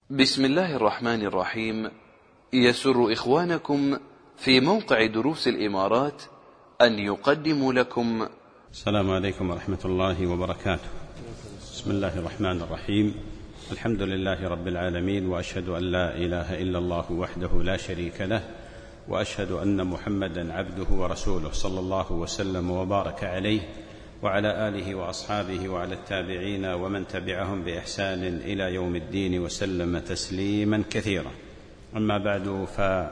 بسم الله الرحمن الرحيم. يسر إخوانكم في موقع دروس الإمارات أن يقدموا لكم. السلام عليكم ورحمة الله وبركاته. بسم الله الرحمن الرحيم. الحمد لله رب العالمين، وأشهد أن لا إله إلا الله وحده لا شريك له، وأشهد أن محمدا عبده ورسوله، صلى الله وسلم وبارك عليه وعلى آله وأصحابه وعلى التابعين ومن تبعهم بإحسان إلى يوم الدين وسلم تسليما كثيرا. أما بعد،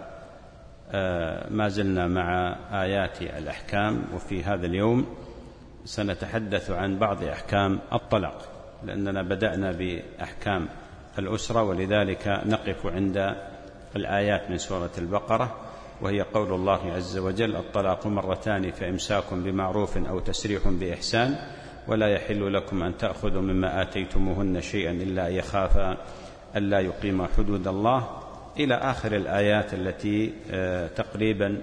فما زلنا مع آيات الأحكام، وفي هذا اليوم سنتحدث عن بعض أحكام الطلاق، لأننا بدأنا بأحكام الأسرة، ولذلك نقف عند الآيات من سورة البقرة، وهي قول الله عز وجل: الطلاق مرتان فإمساك بمعروف أو تسريح بإحسان، ولا يحل لكم أن تأخذوا مما آتيتموهن شيئا إلا أن يخافا ألا يقيما حدود الله، إلى آخر الآيات التي تقريبا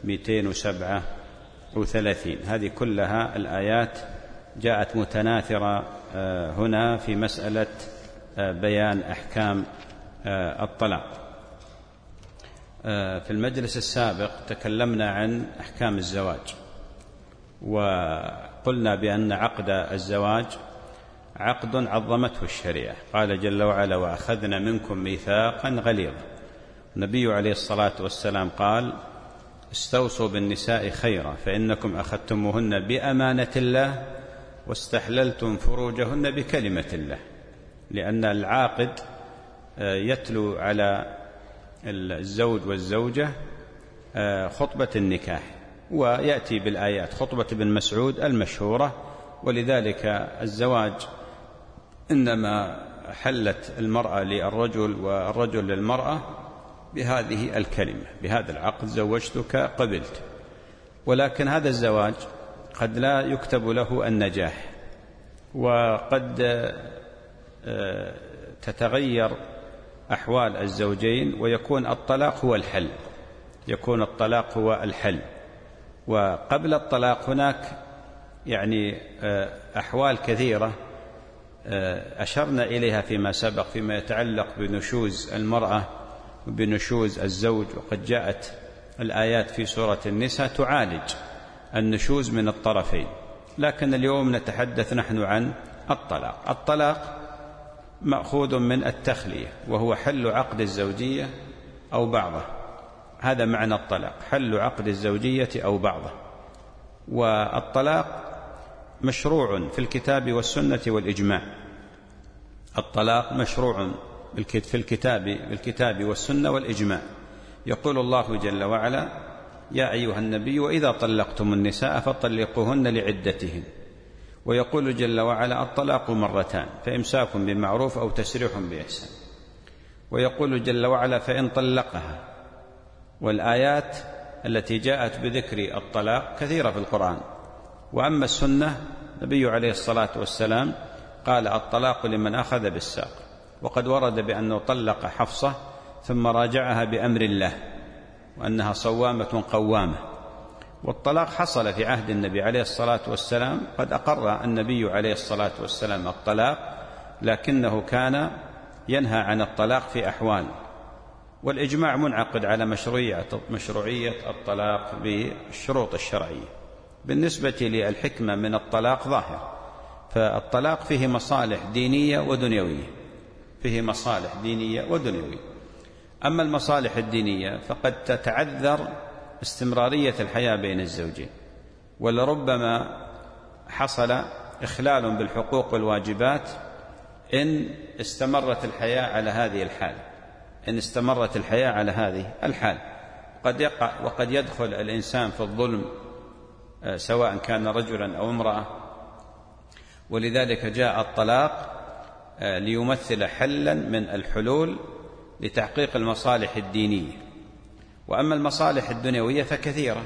237. هذه كلها الآيات جاءت متناثرة هنا في مسألة بيان أحكام الطلاق. في المجلس السابق تكلمنا عن أحكام الزواج، وقلنا بأن عقد الزواج عقد عظمته الشريعة. قال جل وعلا: وأخذنا منكم ميثاقا غليظا. النبي عليه الصلاة والسلام قال: استوصوا بالنساء خيرا، فإنكم أخذتموهن بأمانة الله واستحللتم فروجهن بكلمة الله. لأن العاقد يتلو على الزوج والزوجة خطبة النكاح، ويأتي بالآيات خطبة ابن مسعود المشهورة. ولذلك الزواج إنما حلت المرأة للرجل والرجل للمرأة بهذه الكلمة: بهذا العقد زوجتك قبلت. ولكن هذا الزواج قد لا يكتب له النجاح، وقد تتغير أحوال الزوجين، ويكون الطلاق هو الحل، يكون الطلاق هو الحل. وقبل الطلاق هناك أحوال كثيرة أشرنا إليها فيما سبق، فيما يتعلق بنشوز المرأة وبنشوز الزوج، وقد جاءت الآيات في سورة النساء تعالج النشوز من الطرفين. لكن اليوم نتحدث نحن عن الطلاق. الطلاق مأخوذ من التخلية، وهو حل عقد الزوجية أو بعضه. هذا معنى الطلاق: حل عقد الزوجية أو بعضه. والطلاق مشروع في الكتاب والسنة والإجماع. الطلاق مشروع في الكتاب والسنة والإجماع. يقول الله جل وعلا: يا أيها النبي إذا طلقتم النساء فطلقوهن لعدتهن. ويقول جل وعلا: الطلاق مرتان فإمساك بمعروف أو تسريح بإحسان. ويقول جل وعلا: فإن طلقها. والآيات التي جاءت بذكر الطلاق كثيرة في القرآن. وأما السنة، النبي عليه الصلاة والسلام قال: الطلاق لمن أخذ بالساق. وقد ورد بأنه طلق حفصة ثم راجعها بأمر الله، وأنها صوامة قوامة. والطلاق حصل في عهد النبي عليه الصلاة والسلام، قد أقر النبي عليه الصلاة والسلام الطلاق، لكنه كان ينهى عن الطلاق في أحوال. والإجماع منعقد على مشروعية الطلاق بالشروط الشرعية. بالنسبة للحكمة من الطلاق ظاهر، فالطلاق فيه مصالح دينية ودنيوية، فيه مصالح دينية ودنيوية. أما المصالح الدينية فقد تتعذر استمرارية الحياة بين الزوجين، ولربما حصل إخلال بالحقوق والواجبات إن استمرت الحياة على هذه الحال، إن استمرت الحياة على هذه الحال. وقد يدخل الإنسان في الظلم سواء كان رجلا أو امرأة. ولذلك جاء الطلاق ليمثل حلا من الحلول لتحقيق المصالح الدينية. وأما المصالح الدنيوية فكثيرة،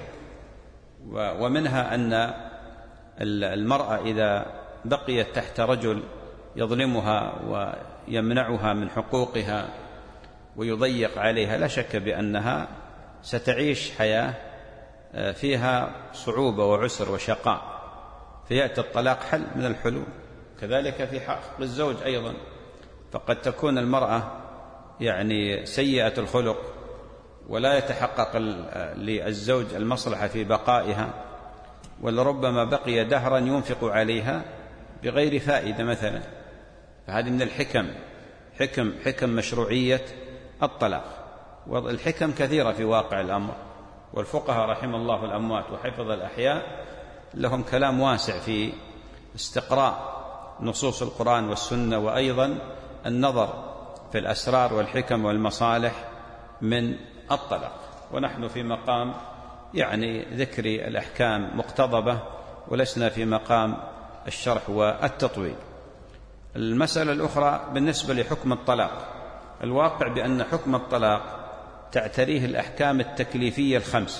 ومنها أن المرأة إذا بقيت تحت رجل يظلمها ويمنعها من حقوقها ويضيق عليها، لا شك بأنها ستعيش حياة فيها صعوبة وعسر وشقاء، فيأتي الطلاق حل من الحلول. كذلك في حق الزوج أيضا، فقد تكون المرأة يعني سيئة الخلق ولا يتحقق للزوج المصلحة في بقائها، ولربما بقي دهرا ينفق عليها بغير فائدة مثلا، فهذه من الحكم، حكم مشروعية الطلاق. والحكم كثيرة في واقع الأمر، والفقهاء رحم الله الأموات وحفظ الأحياء لهم كلام واسع في استقراء نصوص القرآن والسنة، وأيضا النظر في الأسرار والحكم والمصالح من الطلاق. ونحن في مقام يعني ذكر الأحكام مقتضبة، ولسنا في مقام الشرح والتطويل. المسألة الأخرى بالنسبة لحكم الطلاق، الواقع بأن حكم الطلاق تعتريه الأحكام التكليفية الخمس،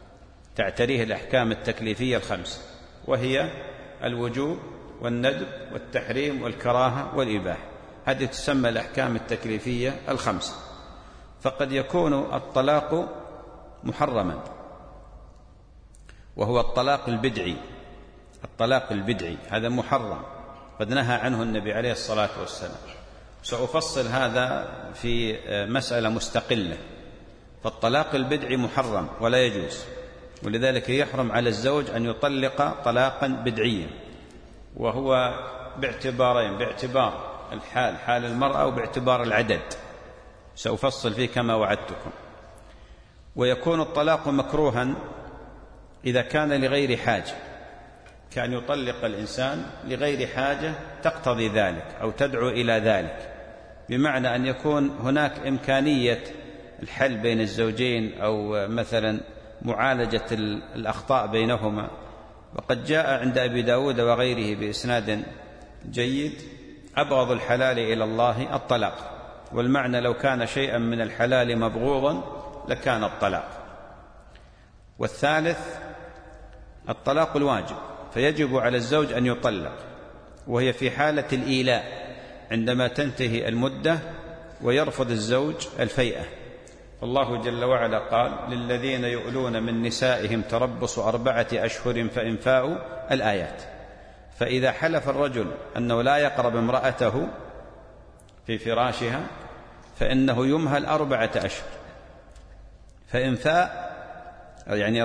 وهي الوجوب والندب والتحريم والكراهة والإباحة. هذه تسمى الأحكام التكليفية الخمسة. فقد يكون الطلاق محرما، وهو الطلاق البدعي، هذا محرم، قد نهى عنه النبي عليه الصلاة والسلام. سأفصل هذا في مسألة مستقلة. فالطلاق البدعي محرم ولا يجوز، ولذلك يحرم على الزوج أن يطلق طلاقا بدعيا، وهو باعتبارين: باعتبار الحال، حال المرأة، وباعتبار العدد، سأفصل فيه كما وعدتكم. ويكون الطلاق مكروها إذا كان لغير حاجة، كان يطلق الإنسان لغير حاجة تقتضي ذلك أو تدعو إلى ذلك، بمعنى أن يكون هناك إمكانية الحل بين الزوجين، أو مثلا معالجة الأخطاء بينهما. وقد جاء عند أبي داود وغيره بإسناد جيد: أبغض الحلال إلى الله الطلاق. والمعنى لو كان شيئا من الحلال مبغوضا لكان الطلاق. والثالث الطلاق الواجب، فيجب على الزوج أن يطلق، وهي في حالة الإيلاء، عندما تنتهي المدة ويرفض الزوج الفيئة. الله جل وعلا قال: للذين يؤلون من نسائهم تربص 4 أشهر فإن فاءوا، الآيات. فإذا حلف الرجل أنه لا يقرب امرأته في فراشها فإنه يمهل 4 أشهر، فإن فاء يعني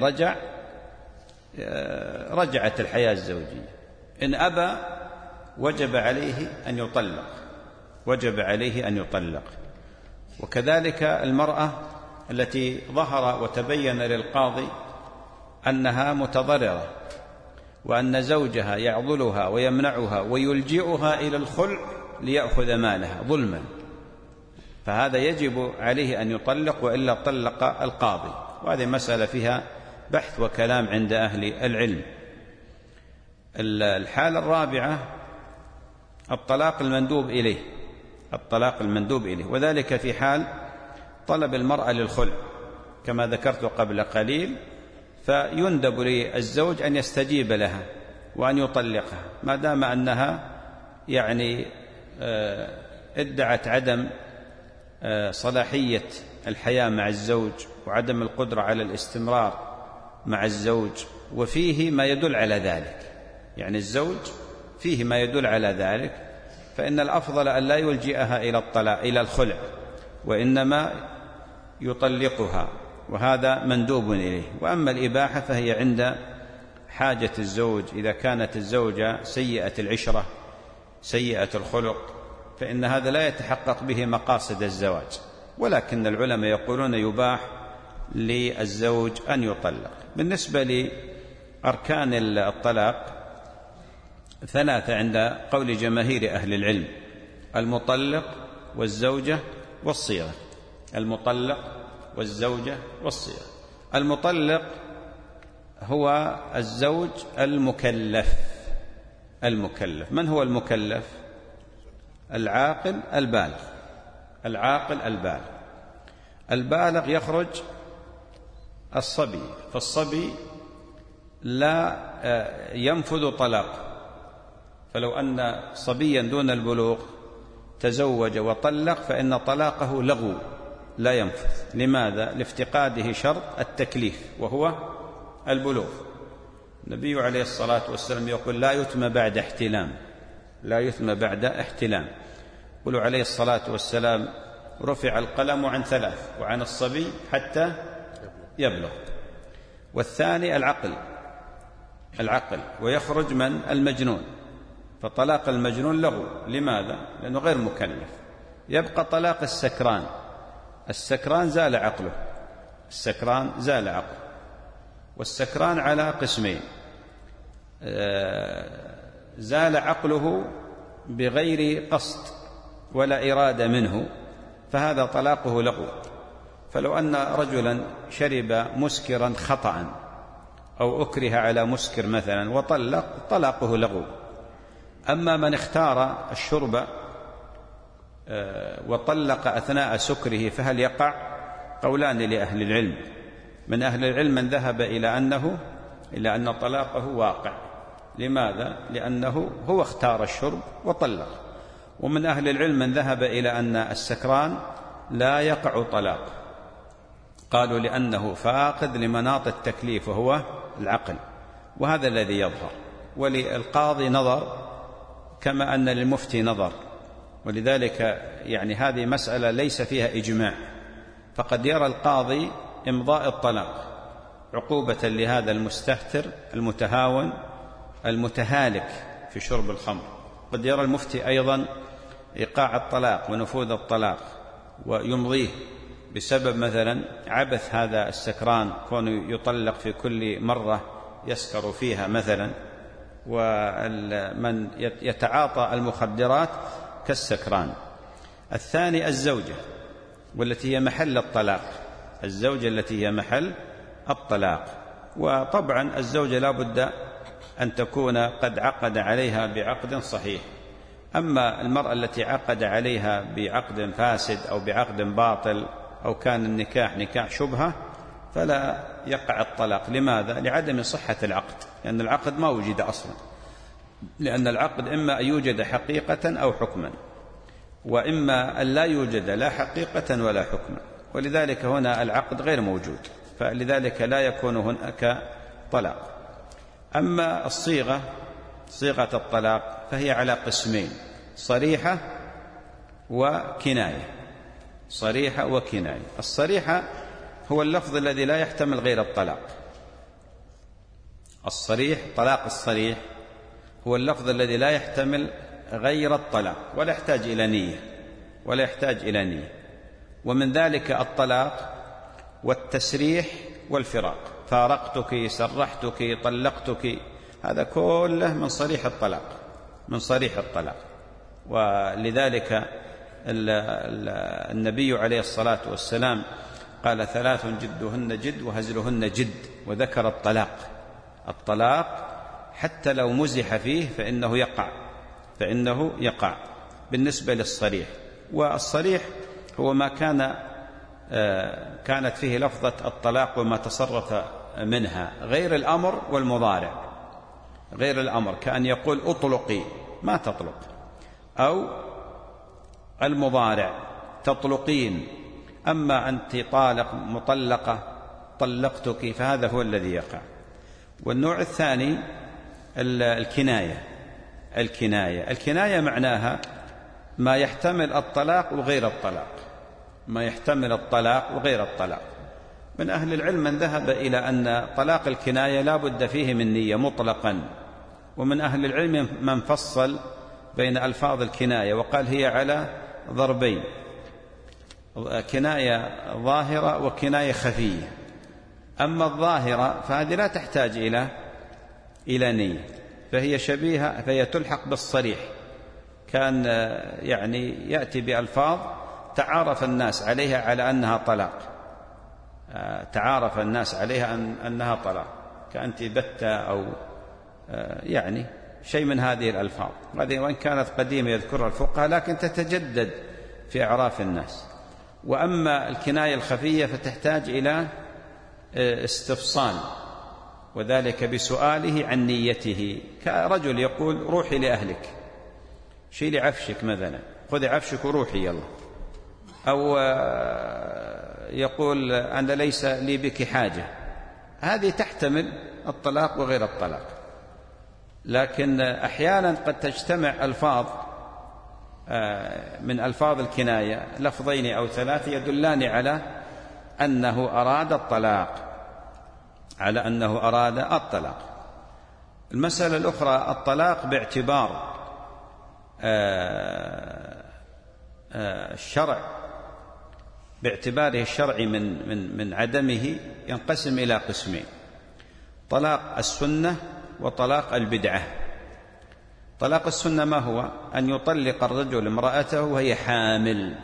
رجعت الحياة الزوجية. إن أبى وجب عليه أن يطلق. وكذلك المرأة التي ظهر وتبين للقاضي أنها متضررة، وأن زوجها يعضلها ويمنعها ويلجئها إلى الخلع ليأخذ مالها ظلما، فهذا يجب عليه أن يطلق، وإلا طلق القاضي. وهذه مسألة فيها بحث وكلام عند أهل العلم. الحالة الرابعة الطلاق المندوب إليه، وذلك في حال طلب المرأة للخلع كما ذكرت قبل قليل، فيندب للزوج أن يستجيب لها وأن يطلقها، ما دام أنها يعني ادعت عدم صلاحية الحياة مع الزوج وعدم القدرة على الاستمرار مع الزوج، وفيه ما يدل على ذلك، يعني الزوج فيه ما يدل على ذلك، فإن الأفضل أن لا يلجئها إلى الخلع، وإنما يطلقها، وهذا مندوب إليه. وأما الإباحة فهي عند حاجة الزوج، إذا كانت الزوجة سيئة العشرة سيئة الخلق، فإن هذا لا يتحقق به مقاصد الزواج. ولكن العلماء يقولون يباح للزوج أن يطلق. بالنسبة لأركان الطلاق 3 عند قول جماهير أهل العلم: المطلق والزوجة والصيغة. المطلق هو الزوج المكلف. من هو المكلف؟ العاقل البالغ يخرج الصبي، فالصبي لا ينفذ طلاق. فلو أن صبيا دون البلوغ تزوج وطلق فإن طلاقه لغو لا ينفذ. لماذا؟ لافتقاده شرط التكليف وهو البلوغ. النبي عليه الصلاة والسلام يقول: لا يتم بعد احتلام. قالوا عليه الصلاة والسلام: رفع القلم عن 3 وعن الصبي حتى يبلغ. والثاني العقل ويخرج من المجنون، فطلاق المجنون لغو. لماذا؟ لأنه غير مكلف. يبقى طلاق السكران زال عقله، والسكران على قسمين: زال عقله بغير قصد ولا إرادة منه، فهذا طلاقه لغو. فلو أن رجلا شرب مسكرا خطأ أو أكره على مسكر مثلا وطلق، طلاقه لغو. أما من اختار الشرب وطلق أثناء سكره فهل يقع؟ قولان لأهل العلم. من أهل العلم من ذهب إلى أن طلاقه واقع. لماذا؟ لأنه هو اختار الشرب وطلق. ومن أهل العلم من ذهب إلى أن السكران لا يقع طلاق، قالوا لأنه فاقد لمناط التكليف وهو العقل، وهذا الذي يظهر. وللقاضي نظر كما أن للمفتي نظر، ولذلك يعني هذه مسألة ليس فيها إجماع. فقد يرى القاضي إمضاء الطلاق عقوبة لهذا المستهتر المتهاون المتهالك في شرب الخمر. قد يرى المفتي أيضا إيقاع الطلاق ونفوذ الطلاق ويمضيه بسبب مثلا عبث هذا السكران، كونه يطلق في كل مرة يسكر فيها مثلا، ومن يتعاطى المخدرات كالسكران. الثاني الزوجة، والتي هي محل الطلاق، وطبعا الزوجة لا بد أن تكون قد عقد عليها بعقد صحيح. أما المرأة التي عقد عليها بعقد فاسد أو بعقد باطل أو كان النكاح نكاح شبهة فلا يقع الطلاق. لماذا؟ لعدم صحة العقد، لأن العقد ما وجد أصلا، لأن العقد إما أن يوجد حقيقة أو حكما، وإما أن لا يوجد لا حقيقة ولا حكما، ولذلك هنا العقد غير موجود، فلذلك لا يكون هناك طلاق. أما صيغة الطلاق فهي على قسمين: صريحة وكناية. الصريحة هو اللفظ الذي لا يحتمل غير الطلاق. طلاق الصريح هو اللفظ الذي لا يحتمل غير الطلاق ولا يحتاج إلى نية. ومن ذلك الطلاق والتسريح والفراق: فارقتك، سرحتك، طلقتك، هذا كله من صريح الطلاق. ولذلك النبي عليه الصلاة والسلام قال: 3 جدهن جد وهزلهن جد، وذكر الطلاق حتى لو مزح فيه فإنه يقع بالنسبة للصريح. والصريح هو ما كانت فيه لفظة الطلاق وما تصرف منها، غير الأمر والمضارع. غير الأمر كأن يقول أطلقي، ما تطلق، أو المضارع تطلقين. أما أنت طالق مطلقة طلقتك، فهذا هو الذي يقع. والنوع الثاني الكناية معناها ما يحتمل الطلاق وغير الطلاق. من أهل العلم من ذهب إلى أن طلاق الكناية لا بد فيه من نية مطلقا، ومن أهل العلم من فصل بين ألفاظ الكناية وقال هي على ضربين: كناية ظاهرة وكناية خفية. أما الظاهرة فهذه لا تحتاج إلى نية، فهي تلحق بالصريح. كان يعني يأتي بألفاظ تعارف الناس عليها على أنها طلاق، كأنت بتة أو يعني شيء من هذه الألفاظ، هذه وإن كانت قديمة يذكرها الفقهاء لكن تتجدد في أعراف الناس. وأما الكناية الخفية فتحتاج إلى استفصال، وذلك بسؤاله عن نيته. كرجل يقول: روحي لأهلك، شيلي عفشك مثلا، خذي عفشك وروحي يلا. أو يقول: أنا ليس لي بك حاجة. هذه تحتمل الطلاق وغير الطلاق. لكن أحيانا قد تجتمع ألفاظ من ألفاظ الكناية لفظين أو ثلاثة يدلان على أنه أراد الطلاق، المسألة الأخرى الطلاق باعتبار الشرع، باعتباره الشرعي من عدمه ينقسم إلى قسمين: طلاق السنة وطلاق البدعة. طلاق السنة ما هو؟ أن يطلق الرجل امرأته وهي حامل،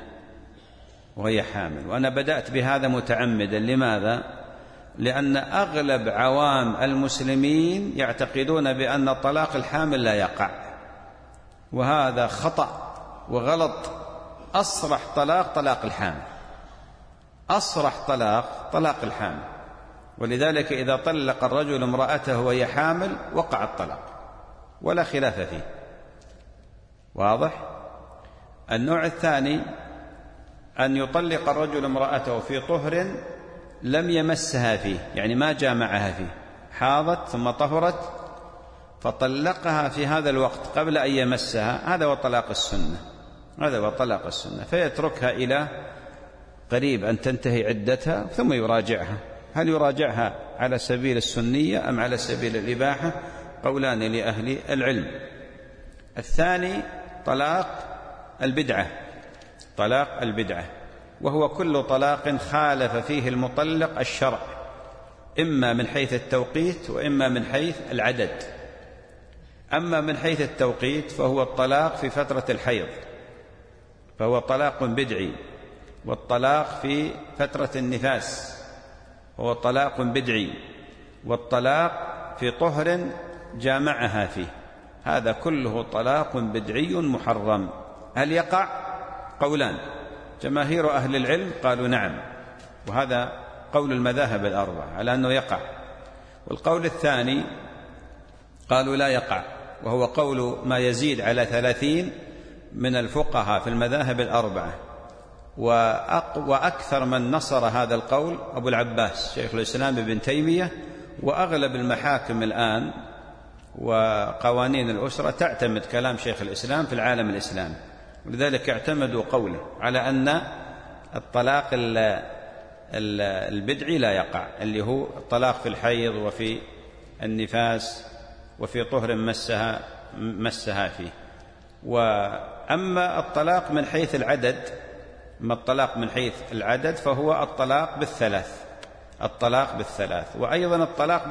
وأنا بدأت بهذا متعمدا. لماذا؟ لأن أغلب عوام المسلمين يعتقدون بأن طلاق الحامل لا يقع، وهذا خطأ وغلط. أصرح طلاق الحامل، أصرح طلاق الحامل. ولذلك إذا طلق الرجل امرأته وهي حامل وقع الطلاق ولا خلاف فيه. واضح؟ النوع الثاني أن يطلق الرجل امرأته في طهر لم يمسها فيه، يعني ما جامعها فيه، حاضت ثم طهرت فطلقها في هذا الوقت قبل أن يمسها، هذا هو طلاق السنة، فيتركها إلى قريب أن تنتهي عدتها ثم يراجعها. هل يراجعها على سبيل السنية أم على سبيل الإباحة؟ قولان لأهل العلم. الثاني طلاق البدعة، وهو كل طلاق خالف فيه المطلق الشرع، إما من حيث التوقيت وإما من حيث العدد. أما من حيث التوقيت فهو الطلاق في فترة الحيض، فهو طلاق بدعي، والطلاق في فترة النفاس هو طلاق بدعي، والطلاق في طهر جامعها فيه، هذا كله طلاق بدعي محرم. هل يقع؟ قولان، جماهير أهل العلم قالوا نعم، وهذا قول المذاهب الأربعة على أنه يقع. والقول الثاني قالوا لا يقع، وهو قول ما يزيد على 30 من الفقهاء في المذاهب الأربعة، وأكثر من نصر هذا القول أبو العباس شيخ الإسلام ابن تيمية، وأغلب المحاكم الآن وقوانين الأسرة تعتمد كلام شيخ الإسلام في العالم الإسلامي، ولذلك اعتمدوا قوله على أن الطلاق البدعي لا يقع، اللي هو الطلاق في الحيض وفي النفاس وفي طهر مسها فيه. وأما الطلاق من حيث العدد، فهو الطلاق بالثلاث. وأيضا الطلاق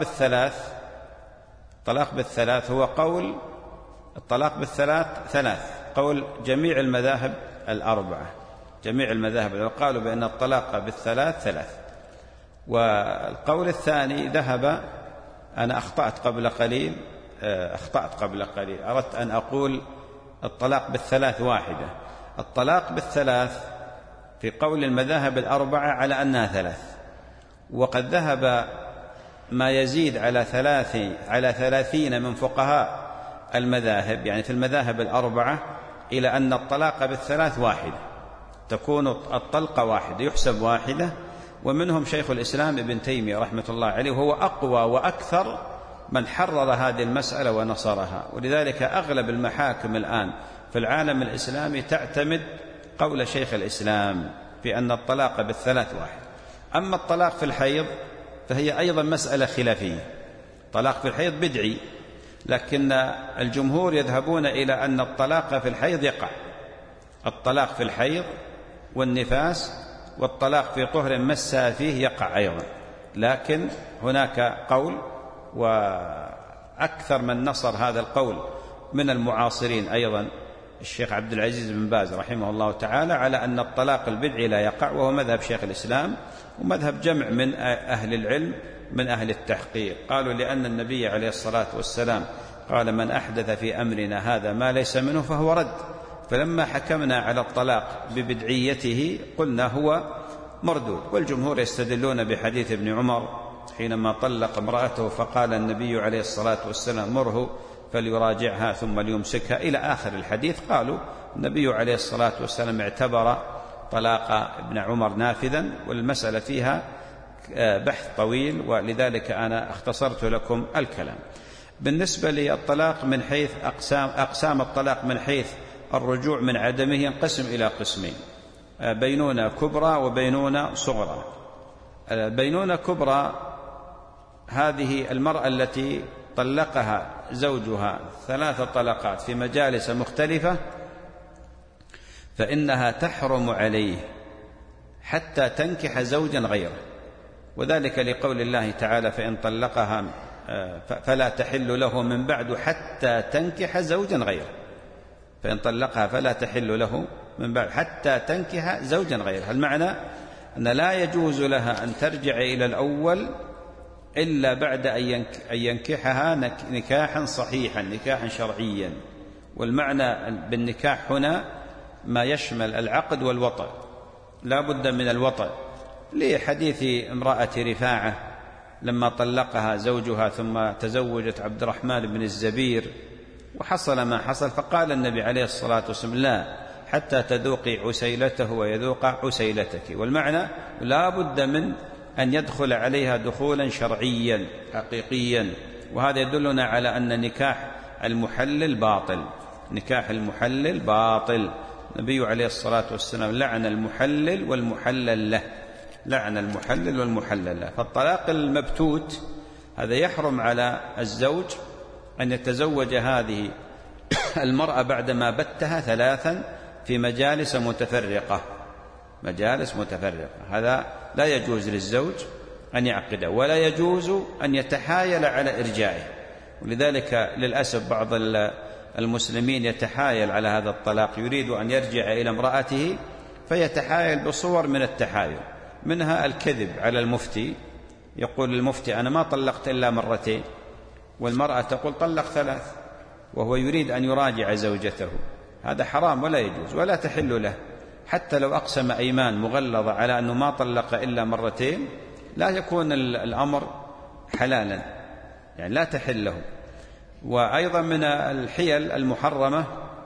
بالثلاث هو قول الطلاق ثلاث، قول جميع المذاهب الأربعة، قالوا بأن الطلاق ثلاث. والقول الثاني ذهب، أنا أخطأت قبل قليل، أردت أن أقول الطلاق بالثلاث واحدة. الطلاق بالثلاث في قول المذاهب الأربعة على أنها ثلاث، وقد ذهب ما يزيد على 30 من فقهاء المذاهب، يعني في المذاهب الأربعة، إلى أن الطلاق بالثلاث واحدة، تكون الطلقة واحدة، يحسب واحدة. ومنهم شيخ الإسلام ابن تيمية رحمة الله عليه، وهو أقوى وأكثر من حرر هذه المسألة ونصرها. ولذلك أغلب المحاكم الآن في العالم الإسلامي تعتمد قول شيخ الإسلام في أن الطلاق بالثلاث واحد. أما الطلاق في الحيض فهي أيضا مسألة خلافية، طلاق في الحيض بدعي، لكن الجمهور يذهبون إلى أن الطلاق في الحيض يقع، الطلاق في الحيض والنفاس والطلاق في طهر مسها فيه يقع أيضا. لكن هناك قول، وأكثر من نصر هذا القول من المعاصرين أيضا الشيخ عبد العزيز بن باز رحمه الله تعالى، على أن الطلاق البدعي لا يقع، وهو مذهب شيخ الإسلام ومذهب جمع من أهل العلم من أهل التحقيق. قالوا لأن النبي عليه الصلاة والسلام قال: من أحدث في أمرنا هذا ما ليس منه فهو رد. فلما حكمنا على الطلاق ببدعيته قلنا هو مردود. والجمهور يستدلون بحديث ابن عمر حينما طلق امرأته فقال النبي عليه الصلاة والسلام: مره فليراجعها ثم ليمسكها، إلى آخر الحديث. قالوا النبي عليه الصلاة والسلام اعتبر طلاق ابن عمر نافذا، والمسألة فيها بحث طويل، ولذلك أنا اختصرت لكم الكلام. بالنسبة للطلاق من حيث أقسام الطلاق من حيث الرجوع من عدمه ينقسم إلى قسمين: بينونة كبرى وبينونة صغرى. بينونة كبرى هذه المرأة التي طلقها زوجها 3 طلقات في مجالس مختلفة، فإنها تحرم عليه حتى تنكح زوجا غيره، وذلك لقول الله تعالى: فإن طلقها فلا تحل له من بعد حتى تنكح زوجا غيره. فإن طلقها فلا تحل له من بعد حتى تنكح زوجا غيره. المعنى أن لا يجوز لها أن ترجع إلى الأول إلا بعد أن ينكحها نكاحا صحيحا، نكاحا شرعيا. والمعنى بالنكاح هنا ما يشمل العقد والوطأ، لا بد من الوطأ، لحديث امرأة رفاعة لما طلقها زوجها ثم تزوجت عبد الرحمن بن الزبير وحصل ما حصل، فقال النبي عليه الصلاة والسلام: لا حتى تذوقي عسيلته ويذوق عسيلتك. والمعنى لا بد من أن يدخل عليها دخولا شرعيا حقيقيا. وهذا يدلنا على أن نكاح المحلل باطل، نكاح المحلل باطل. النبي عليه الصلاة والسلام لعن المحلل والمحلل له، لعن المحلل والمحلل له. فالطلاق المبتوت هذا يحرم على الزوج أن يتزوج هذه المرأة بعدما بتها 3 في مجالس متفرقة، مجالس متفرقة. هذا لا يجوز للزوج أن يعقده، ولا يجوز أن يتحايل على إرجائه. ولذلك للأسف بعض المسلمين يتحايل على هذا الطلاق، يريد أن يرجع إلى امرأته فيتحايل بصور من التحايل، منها الكذب على المفتي. يقول المفتي: أنا ما طلقت إلا 2 مرتين، والمرأة تقول: طلق 3، وهو يريد أن يراجع زوجته. هذا حرام ولا يجوز ولا تحل له، حتى لو أقسم أيمان مغلظة على أنه ما طلق إلا 2 مرتين لا يكون الأمر حلالا، يعني لا تحل له. وأيضا من الحيل المحرمة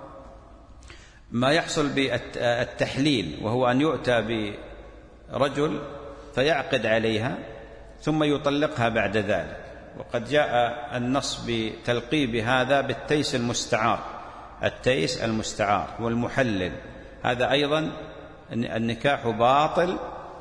ما يحصل بالتحليل، وهو أن يؤتى برجل فيعقد عليها ثم يطلقها بعد ذلك. وقد جاء النص بتلقيب هذا بالتيس المستعار، التيس المستعار والمحلل. هذا أيضا النكاح باطل،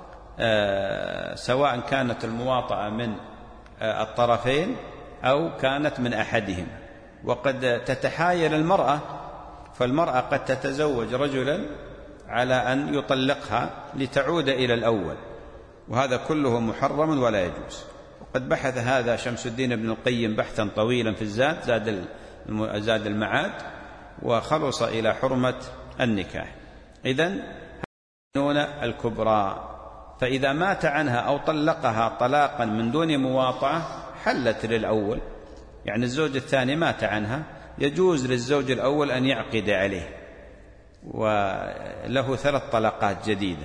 سواء كانت المواطأة من الطرفين أو كانت من أحدهم. وقد تتحايل المرأة، فالمرأة قد تتزوج رجلا على أن يطلقها لتعود إلى الأول، وهذا كله محرم ولا يجوز. وقد بحث هذا شمس الدين ابن القيم بحثا طويلا في زاد المعاد، وخلص إلى حرمة النكاح. إذن البينونة الكبرى، فإذا مات عنها أو طلقها طلاقا من دون مواطأة حلت للأول، يعني الزوج الثاني مات عنها، يجوز للزوج الأول أن يعقد عليه وله 3 طلقات جديدة.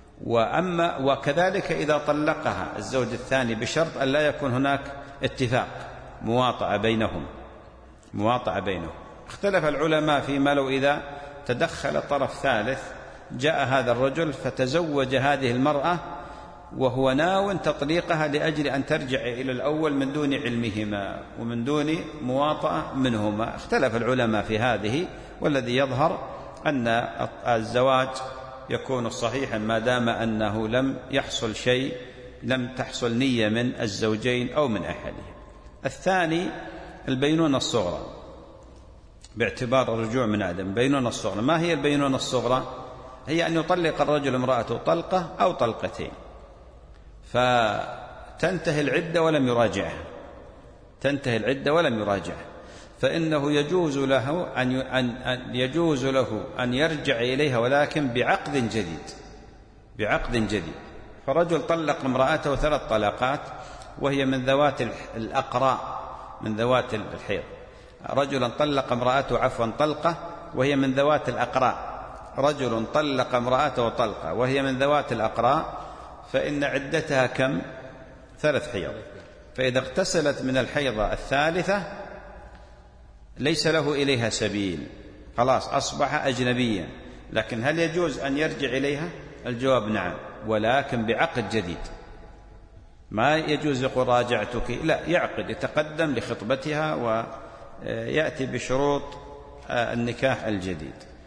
وكذلك إذا طلقها الزوج الثاني بشرط أن لا يكون هناك اتفاق، مواطأة بينهم، مواطأة بينهم. اختلف العلماء فيما لو إذا تدخل طرف ثالث، جاء هذا الرجل فتزوج هذه المرأة وهو ناو تطليقها لأجل أن ترجع إلى الأول من دون علمهما ومن دون مواطأة منهما. اختلف العلماء في هذه، والذي يظهر أن الزواج يكون صحيحا ما دام أنه لم يحصل شيء، لم تحصل نية من الزوجين أو من أحدهم. الثاني البينونة الصغرى، باعتبار الرجوع من عدم. بينونة الصغرى، ما هي البينونة الصغرى؟ هي أن يطلق الرجل امرأته طلقة أو طلقتين، فتنتهي العدة ولم يراجعها، تنتهي العدة ولم يراجعها، فإنه يجوز له أن يرجع إليها، ولكن بعقد جديد، بعقد جديد. فرجل طلق امرأته 3 طلقات وهي من ذوات الأقراء، من ذوات الحيض. رجل طلق امرأته طلقة وهي من ذوات الأقراء، رجل طلق امرأته طلقة وهي من ذوات الأقراء، فإن عدتها كم؟ 3 حيض. فإذا اغتسلت من الحيضة الثالثة ليس له إليها سبيل، خلاص أصبح أجنبيا. لكن هل يجوز أن يرجع إليها؟ الجواب نعم، ولكن بعقد جديد. ما يجوز يقول راجعتك، لا، يعقد، يتقدم لخطبتها ويأتي بشروط النكاح الجديد.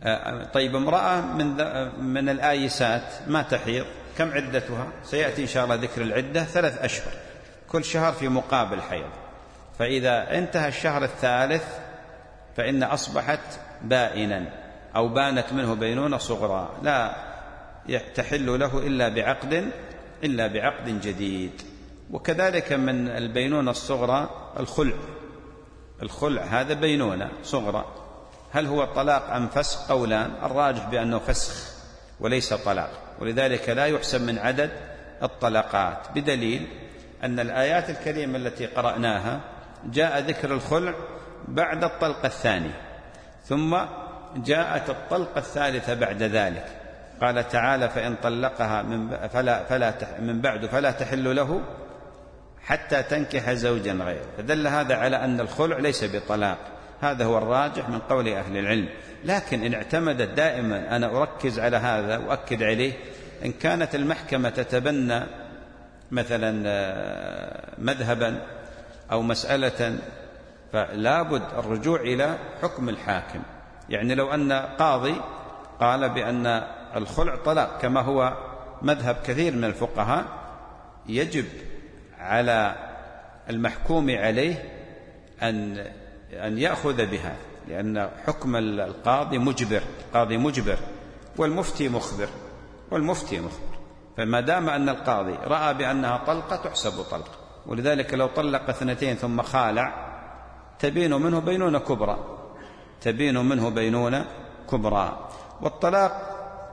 طيب امرأة من الآيسات ما تحيض كم عدتها؟ سيأتي إن شاء الله ذكر العدة 3 أشهر، كل شهر في مقابل حيض. فإذا انتهى الشهر الثالث فإن أصبحت بائنا أو بانت منه بينونة صغرى، لا تحل له إلا بعقد جديد. وكذلك من البينونة الصغرى الخلع هذا بينونة صغرى، هل هو طلاق أم فسخ؟ قولان، الراجح بأنه فسخ وليس طلاق، ولذلك لا يحسب من عدد الطلاقات، بدليل أن الآيات الكريمة التي قرأناها جاء ذكر الخلع بعد الطلقة الثانية، ثم جاءت الطلقة الثالثة بعد ذلك، قال تعالى فإن طلقها من بعد فلا تحل له حتى تنكح زوجا غيره، فدل هذا على أن الخلع ليس بطلاق. هذا هو الراجح من قول أهل العلم. لكن إن اعتمدت دائما، أنا أركز على هذا وأكد عليه، إن كانت المحكمة تتبنى مثلا مذهبا أو مسألة فلا بد الرجوع إلى حكم الحاكم. يعني لو أن قاضي قال بأن الخلع طلاق كما هو مذهب كثير من الفقهاء، يجب على المحكوم عليه أن يأخذ بها، لأن حكم القاضي مجبر والمفتي مخبر. فما دام أن القاضي رأى بأنها طلقة تحسب طلقة، ولذلك لو طلق 2 ثم خالع تبين منه بينونة كبرى. والطلاق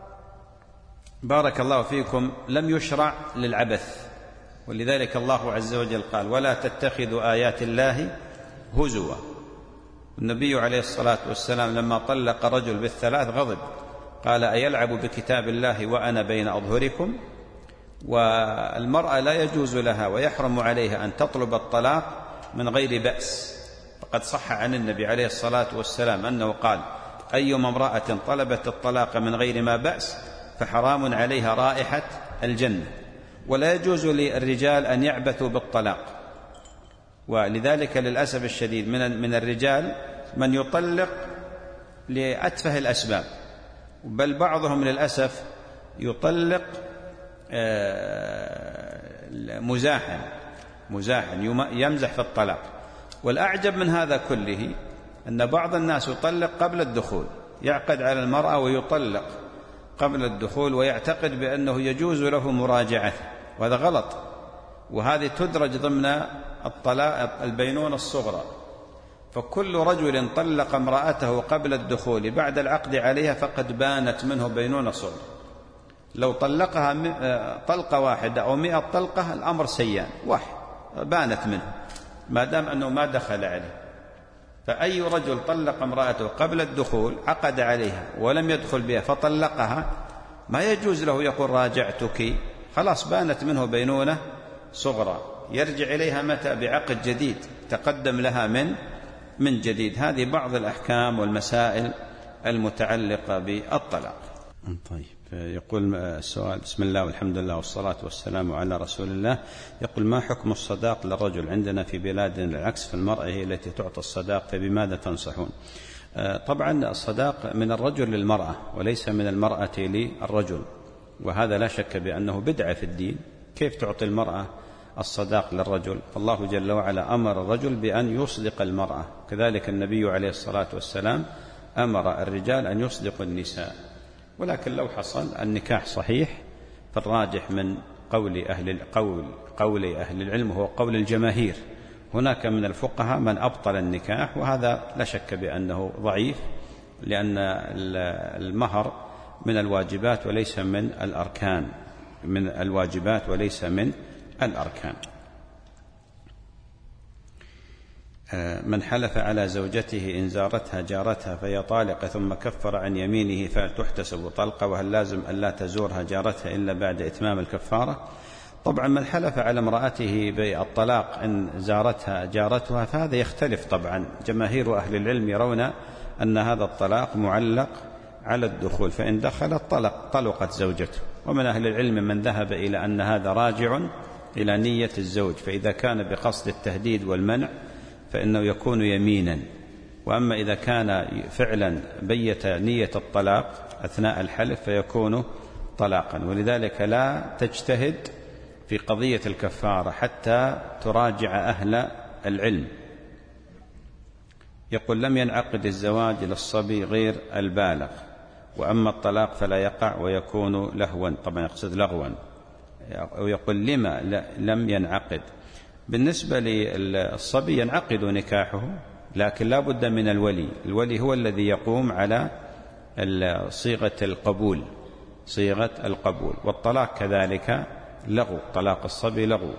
بارك الله فيكم لم يشرع للعبث، ولذلك الله عز وجل قال ولا تتخذوا آيات الله هزوا. النبي عليه الصلاة والسلام لما طلق رجل بال3 غضب، قال أيلعب بكتاب الله وأنا بين أظهركم؟ والمرأة لا يجوز لها ويحرم عليها أن تطلب الطلاق من غير بأس، فقد صح عن النبي عليه الصلاة والسلام أنه قال أيما امرأة طلبت الطلاق من غير ما بأس فحرام عليها رائحة الجنة. ولا يجوز للرجال أن يعبثوا بالطلاق، ولذلك للأسف الشديد من الرجال من يطلق لأتفه الأسباب، بل بعضهم للأسف يطلق مزاحا يمزح في الطلاق. والأعجب من هذا كله أن بعض الناس يطلق قبل الدخول، يعقد على المرأة ويطلق قبل الدخول ويعتقد بأنه يجوز له مراجعة، وهذا غلط. وهذه تدرج ضمن الطلاق البينونة الصغرى. فكل رجل طلق امرأته قبل الدخول بعد العقد عليها فقد بانت منه بينونة صغرى. لو طلقها طلقة واحدة أو 100 طلقة الأمر سيان واحد، بانت منه ما دام أنه ما دخل عليه. فأي رجل طلق امرأته قبل الدخول عقد عليها ولم يدخل بها فطلقها ما يجوز له يقول راجعتك، خلاص بانت منه بينونة صغرى، يرجع إليها متى؟ بعقد جديد تقدم لها من جديد. هذه بعض الأحكام والمسائل المتعلقة بالطلاق. طيب، يقول السؤال: بسم الله والحمد لله والصلاة والسلام على رسول الله. يقول: ما حكم الصداق للرجل؟ عندنا في بلادنا العكس، في المرأة هي التي تعطى الصداق، فبماذا تنصحون؟ طبعا الصداق من الرجل للمرأة وليس من المرأة للرجل، وهذا لا شك بأنه بدعة في الدين. كيف تعطي المرأة الصداق للرجل؟ فالله جل وعلا أمر الرجل بأن يصدق المرأة، كذلك النبي عليه الصلاة والسلام أمر الرجال أن يصدقوا النساء. ولكن لو حصل النكاح صحيح فالراجح من قول أهل العلم هو قول الجماهير. هناك من الفقهاء من أبطل النكاح، وهذا لا شك بأنه ضعيف، لأن المهر من الواجبات وليس من الأركان، من حلف على زوجته إن زارتها جارتها فهي طالقة ثم كفر عن يمينه فهل تحتسب طلقة؟ وهل لازم أن لا تزورها جارتها إلا بعد إتمام الكفارة؟ طبعا من حلف على امرأته بالطلاق إن زارتها جارتها فهذا يختلف. طبعا جماهير أهل العلم يرون أن هذا الطلاق معلق على الدخول، فإن دخلت طلقت زوجته. ومن أهل العلم من ذهب إلى أن هذا راجع إلى نية الزوج، فإذا كان بقصد التهديد والمنع فإنه يكون يمينا، وأما إذا كان فعلا بيت نية الطلاق أثناء الحلف فيكون طلاقا. ولذلك لا تجتهد في قضية الكفارة حتى تراجع أهل العلم. يقول: لم ينعقد الزواج للصبي غير البالغ، وأما الطلاق فلا يقع ويكون لهوا، طبعا يقصد لغوا. ويقول: لما لم ينعقد؟ بالنسبة للصبي ينعقد نكاحه، لكن لا بد من الولي. الولي هو الذي يقوم على صيغة القبول، صيغة القبول. والطلاق كذلك لغو، طلاق الصبي لغو،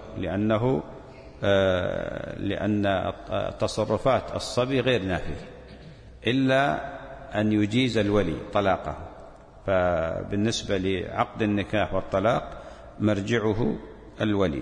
لأن تصرفات الصبي غير نافذة إلا أن يجيز الولي طلاقه. فبالنسبة لعقد النكاح والطلاق مرجعه الولي.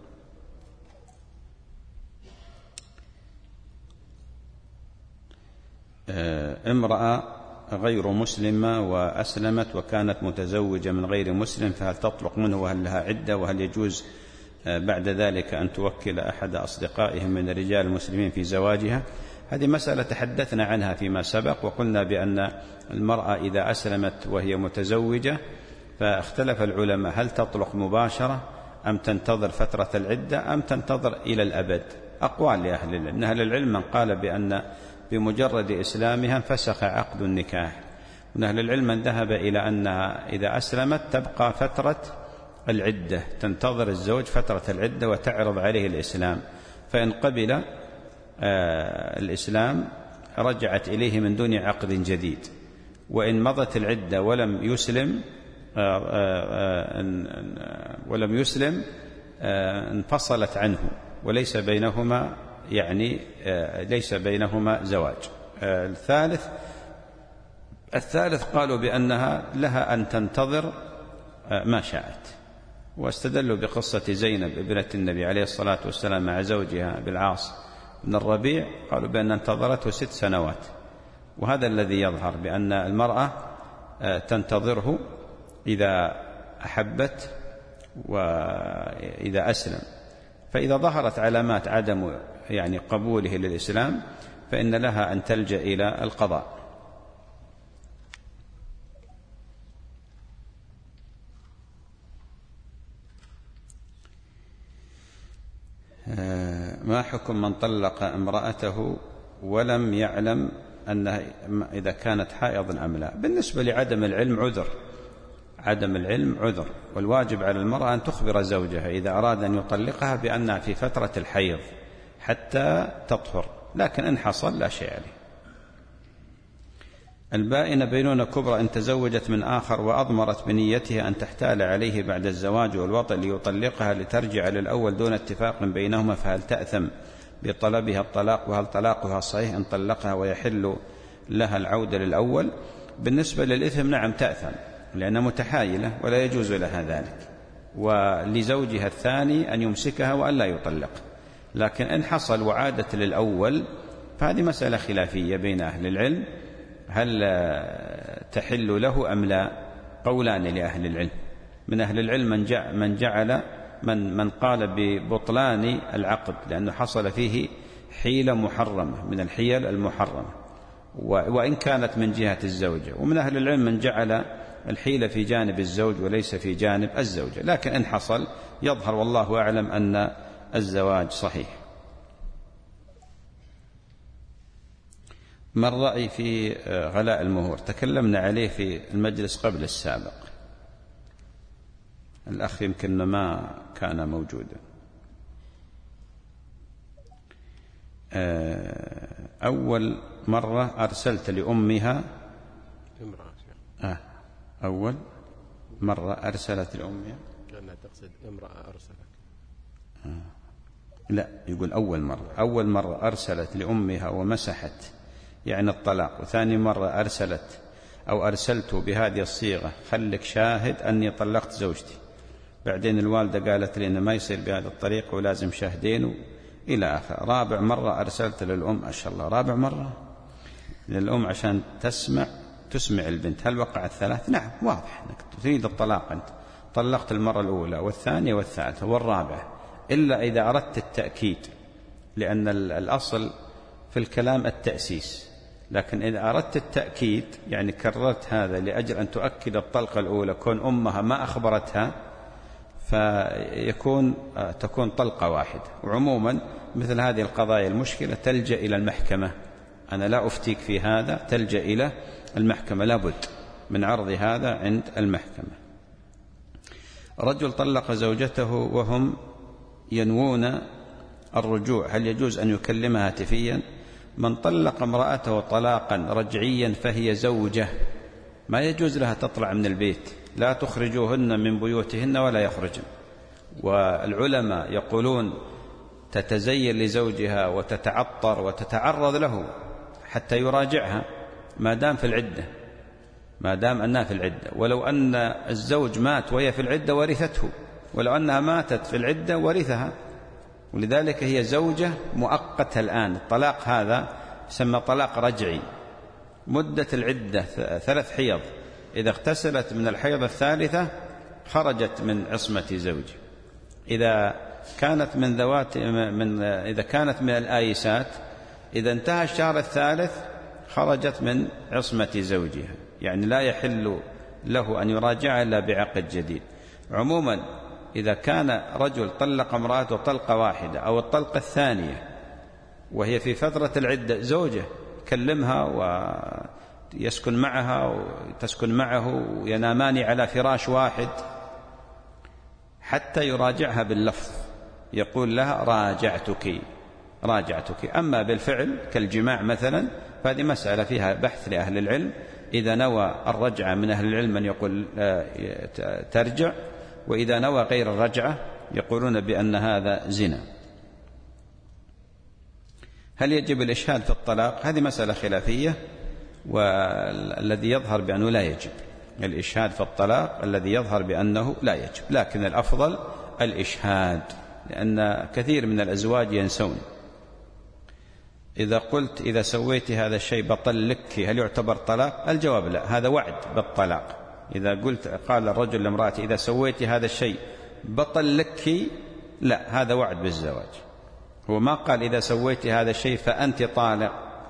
امرأة غير مسلمة وأسلمت وكانت متزوجة من غير مسلم، فهل تطلق منه وهل لها عدة؟ وهل يجوز بعد ذلك أن توكل أحد أصدقائهم من الرجال المسلمين في زواجها؟ هذه مسألة تحدثنا عنها فيما سبق، وقلنا بأن المرأة إذا أسلمت وهي متزوجة فاختلف العلماء هل تطلق مباشرة أم تنتظر فترة العدة أم تنتظر إلى الأبد. أقوال لأهل العلم. أهل العلم من قال بأن بمجرد إسلامها فسخ عقد النكاح، من أهل العلم من ذهب إلى أنها إذا أسلمت تبقى فترة العدة، تنتظر الزوج فترة العدة وتعرض عليه الإسلام، فإن قبل الإسلام رجعت إليه من دون عقد جديد، وإن مضت العدة ولم يسلم انفصلت عنه وليس بينهما ليس بينهما زواج. الثالث قالوا بأنها لها أن تنتظر ما شاءت، واستدلوا بقصة زينب ابنة النبي عليه الصلاة والسلام مع زوجها بالعاص بن الربيع، قالوا بأن انتظرته 6 سنوات. وهذا الذي يظهر بأن المرأة تنتظره إذا أحبت وإذا أسلم، فإذا ظهرت علامات عدم قبوله للإسلام فإن لها أن تلجأ إلى القضاء. ما حكم من طلق امرأته ولم يعلم أنها إذا كانت حائض أم لا؟ بالنسبة لعدم العلم عذر، عدم العلم عذر، والواجب على المرأة أن تخبر زوجها إذا أراد أن يطلقها بأنها في فترة الحيض حتى تطهر، لكن إن حصل لا شيء عليه. البائنة بينونة كبرى إن تزوجت من آخر وأضمرت بنيتها أن تحتال عليه بعد الزواج والوطء ليطلقها لترجع للأول دون اتفاق بينهما، فهل تأثم بطلبها الطلاق؟ وهل طلاقها صحيح إن طلقها ويحل لها العودة للأول؟ بالنسبة للإثم نعم تأثم، لأنها متحايلة ولا يجوز لها ذلك، ولزوجها الثاني أن يمسكها وأن لا يطلق. لكن إن حصل وعادت للأول فهذه مسألة خلافية بين أهل العلم، هل تحل له أم لا؟ قولان لأهل العلم. من أهل العلم من قال ببطلان العقد لأنه حصل فيه حيلة محرمة من الحيل المحرمة، وإن كانت من جهة الزوجة. ومن أهل العلم من جعل الحيلة في جانب الزوج وليس في جانب الزوجة، لكن إن حصل يظهر والله أعلم أن الزواج صحيح. ما الرأي في غلاء المهور؟ تكلمنا عليه في المجلس قبل السابق، الأخ يمكن ما كان موجودا. أول مرة أرسلت لأمها أول مرة أرسلت لأمها كأنها تقصد امرأة أرسلت لا، يقول أول مرة أرسلت لأمها ومسحت الطلاق، وثاني مرة أرسلت بهذه الصيغة خلك شاهد أني طلقت زوجتي. بعدين الوالدة قالت لي إنه ما يصير بهذه الطريقة ولازم شاهدين إلى آخر. رابع مرة أرسلت للأم، ما شاء الله رابع مرة للأم عشان تسمع البنت. هل وقعت 3؟ نعم واضح أنك تريد الطلاق، أنت طلقت المرة الأولى والثانية والثالثة والرابعة، إلا إذا أردت التأكيد، لأن الأصل في الكلام التأسيس، لكن إذا أردت التأكيد يعني كررت هذا لأجل أن تؤكد الطلقة الأولى كون أمها ما أخبرتها تكون طلقة واحدة. وعموما مثل هذه القضايا المشكلة تلجأ إلى المحكمة، أنا لا أفتيك في هذا، تلجأ إلى المحكمة، لابد من عرض هذا عند المحكمة. رجل طلق زوجته وهم ينوون الرجوع، هل يجوز أن يكلمها هاتفيا؟ من طلق امرأته طلاقا رجعيا فهي زوجة، ما يجوز لها تطلع من البيت، لا تخرجوهن من بيوتهن ولا يخرجن. والعلماء يقولون تتزين لزوجها وتتعطر وتتعرض له حتى يراجعها ما دام في العدة، ما دام أنها في العدة. ولو أن الزوج مات وهي في العدة ورثته، ولو أنها ماتت في العدة ورثها. ولذلك هي زوجة مؤقتة الآن. الطلاق هذا يسمى طلاق رجعي، مدة العدة 3 حيض، إذا اغتسلت من الحيض الثالثة خرجت من عصمة زوجها. إذا كانت إذا كانت من الآيسات، إذا انتهى الشهر الثالث خرجت من عصمة زوجها، يعني لا يحل له أن يراجع إلا بعقد جديد. عموما إذا كان رجل طلق امرأته طلقة واحدة أو الطلقة الثانية وهي في فترة العدة، زوجة يكلمها ويسكن معها وتسكن معه وينامان على فراش واحد حتى يراجعها باللفظ، يقول لها راجعتك. أما بالفعل كالجماع مثلا فهذه مسألة فيها بحث لأهل العلم. إذا نوى الرجعة من أهل العلم من يقول ترجع، وإذا نوى غير الرجعة يقولون بأن هذا زنا. هل يجب الإشهاد في الطلاق؟ هذه مسألة خلافية، والذي يظهر بأنه لا يجب الإشهاد في الطلاق، الذي يظهر بأنه لا يجب، لكن الأفضل الإشهاد، لأن كثير من الأزواج ينسون. إذا قلت إذا سويت هذا الشيء بطلقك هل يعتبر طلاق؟ الجواب لا، هذا وعد بالطلاق. إذا قال الرجل لامرأته إذا سويت هذا الشيء بطلقك، لا، هذا وعد بالزواج. هو ما قال إذا سويت هذا الشيء فأنت طالق.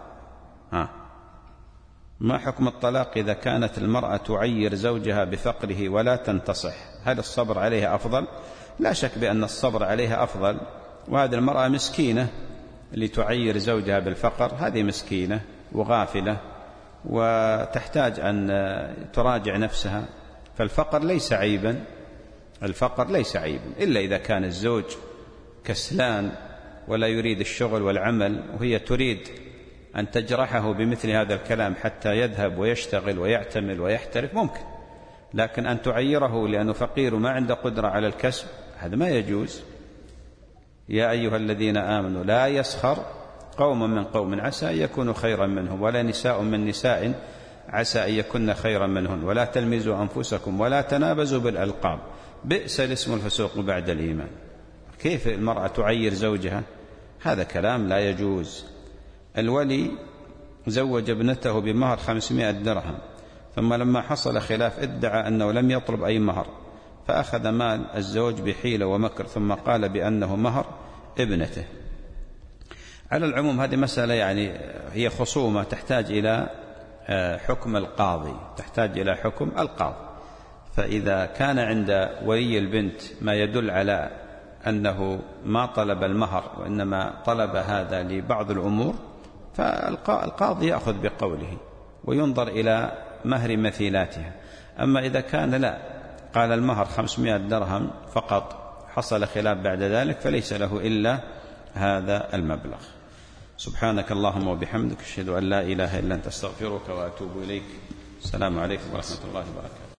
ما حكم الطلاق إذا كانت المرأة تعير زوجها بفقره ولا تنتصح؟ هل الصبر عليها أفضل؟ لا شك بأن الصبر عليها أفضل، وهذه المرأة مسكينة اللي تعير زوجها بالفقر، هذه مسكينة وغافلة وتحتاج أن تراجع نفسها. فالفقر ليس عيبا، الفقر ليس عيبا، إلا إذا كان الزوج كسلان ولا يريد الشغل والعمل، وهي تريد أن تجرحه بمثل هذا الكلام حتى يذهب ويشتغل ويعتمل ويحترف، ممكن. لكن أن تعيره لأنه فقير وما عنده قدرة على الكسب، هذا ما يجوز. يا أيها الذين آمنوا لا يسخر قوم من قوم عسى أن يكونوا خيرا منهم، ولا نساء من نساء عسى أن يكون خيرا منهن، ولا تلمزوا أنفسكم ولا تنابزوا بالألقاب، بئس الاسم الفسوق بعد الإيمان. كيف المرأة تعير زوجها؟ هذا كلام لا يجوز. الولي زوج ابنته بمهر 500 درهم، ثم لما حصل خلاف ادعى أنه لم يطلب أي مهر، فأخذ مال الزوج بحيلة ومكر، ثم قال بأنه مهر ابنته. على العموم هذه مسألة يعني هي خصومة تحتاج إلى حكم القاضي، تحتاج إلى حكم القاضي. فإذا كان عند ولي البنت ما يدل على أنه ما طلب المهر وإنما طلب هذا لبعض الأمور، فالقاضي يأخذ بقوله وينظر إلى مهر مثيلاتها. أما إذا كان لا، قال المهر 500 درهم فقط، حصل خلاف بعد ذلك، فليس له إلا هذا المبلغ. سبحانك اللهم وبحمدك، أشهد أن لا إله إلا أنت، أستغفرك وأتوب إليك. السلام عليكم ورحمة الله وبركاته.